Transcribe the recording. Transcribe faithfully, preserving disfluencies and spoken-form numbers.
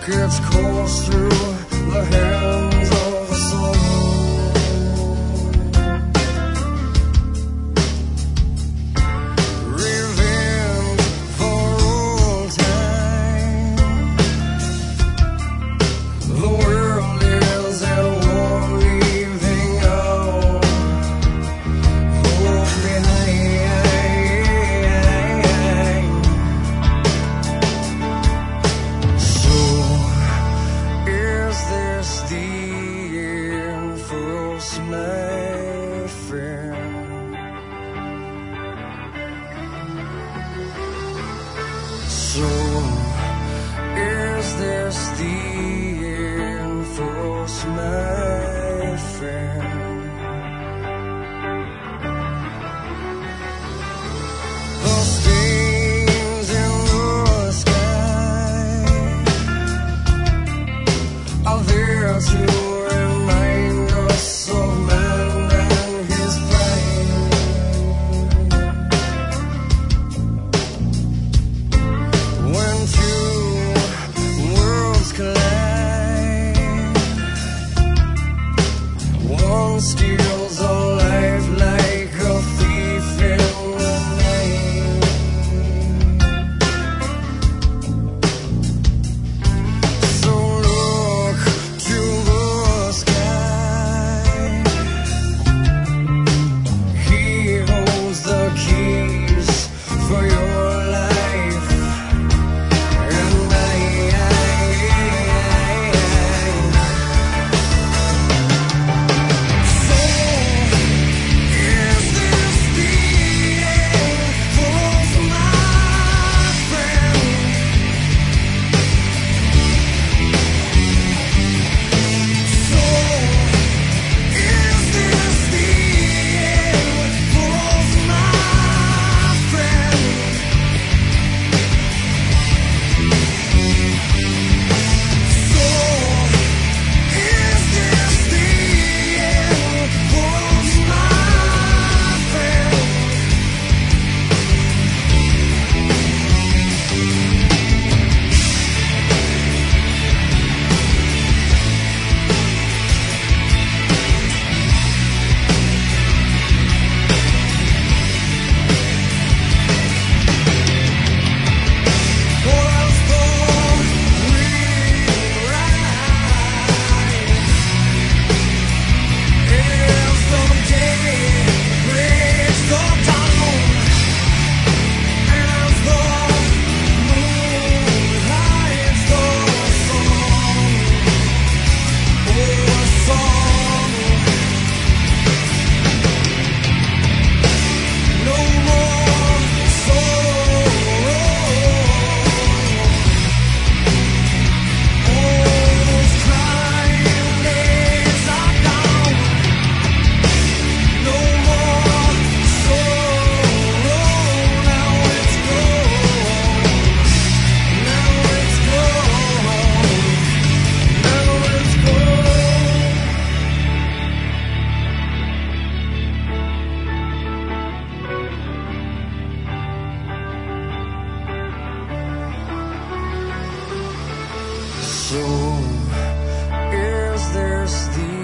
its course through the hands of the soul. Revenge for old time. The world is at war, leaving all hope behind. So is this the end for us, my friend? So is this the end for us, my friend? The stains in the sky are there to remind us of man and his pride. When two worlds collide, one steals a life like a thief in the night. So look to the sky. He holds the keys for your life and mine. So is this the end for us, my friend? So is this the end for us, my friend? So is this the end for us, my friend? For us though we rise, as the day breaks the dawn, and as the moon hides the sun, oh, a song. No more sorrow. All those crying days are gone. No more sorrow. Now it's gone. Now it's gone. Now it's gone. So is this the